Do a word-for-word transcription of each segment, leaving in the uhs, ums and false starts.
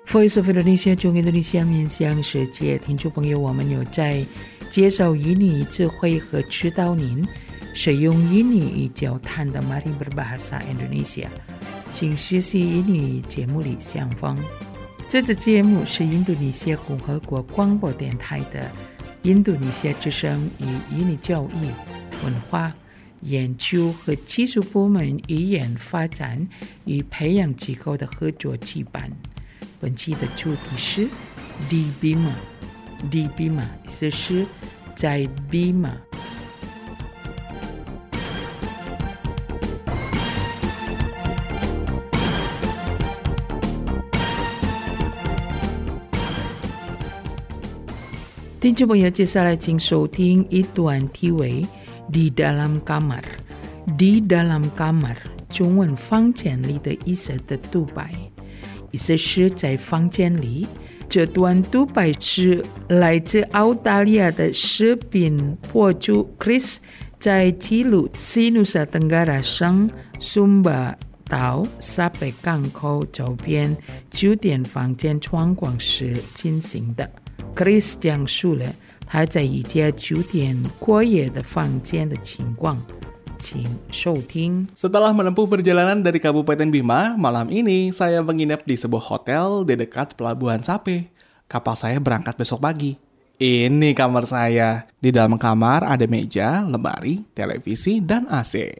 Voice of Indonesia 中印度尼西亚面向世界听众朋友，我们有在介绍英语智慧和指导您使用英语与交谈的 Mari Berbahasa Indonesia， 请学习英语节目里相逢。这个节目是印度尼西亚共和国广播电台的印度尼西亚之声与英语教育、文化研究和技术部门语言发展与培养机构的合作举办。本期的主题是 Di Bima Di Bima 意思是在 Bima。听众朋友，接下来请收听一段题为 Di Dalam Kamar Di Dalam Kamar 中文房间里的意思的独白，意思是在房间里。这段独白是来自澳大利亚的视频博主 Chris 在记录西努萨登嘎拉省苏巴岛沙北港口周边酒店房间状况时进行的。Chris 讲述了他在一家酒店过夜的房间的情况，请收听。 Setelah menempuh perjalanan dari Kabupaten Bima, malam ini saya menginap di sebuah hotel di dekat Pelabuhan Sape. Kapal saya berangkat besok pagi. Ini kamar saya. Di dalam kamar ada meja, lemari, televisi, dan A C.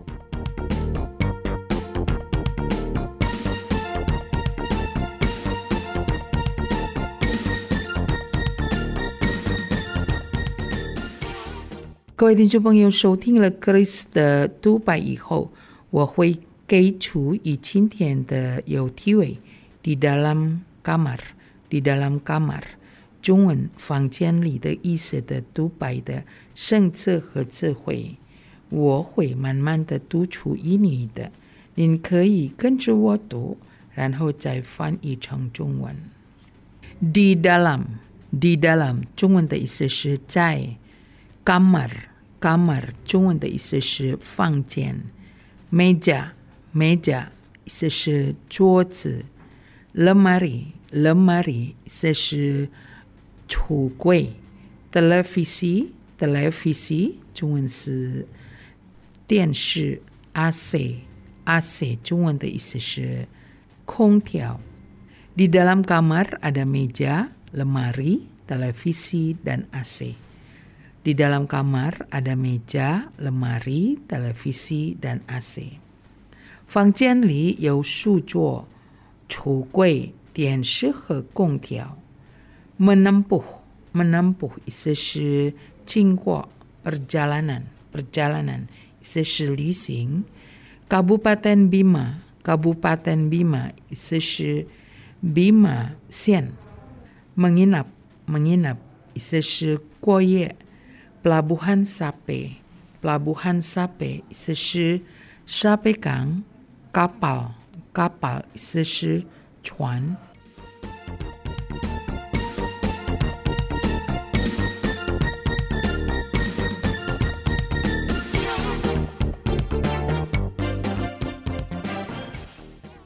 Chris 各位听众朋友，收听了 Chris 的独白以后，我会给出以今天的有题为 Di Dalam Kamar Di Dalam Kamar 中文房间里的意思的独白的深刻和智慧。我会慢慢的读出英语的，您可以跟着我读，然后再翻译成中文。 Di Dalam Di Dalam 中文的意思是在。Kamar Kamar 中文的意思是房间。Meja Meja 意思是桌子。Lemari Lemari 意思是橱柜。Televisi Televisi 中文是电视。A C A C 中文的意思是空调。Di dalam kamar ada meja, lemari, televisi, dan A C。Di dalam kamar ada meja, lemari, televisi, dan A C。 房间里有书桌、橱柜、电视和空调。Menempuh Menempuh 意思是经过。Perjalanan Perjalanan 意思是旅行。Kabupaten Bima Kabupaten Bima 意思是 Bima 县。Menginap Menginap 意思是过夜。Pelabuhan Sape Pelabuhan Sape 意思是沙北港。Kapal Kapal 意思是船。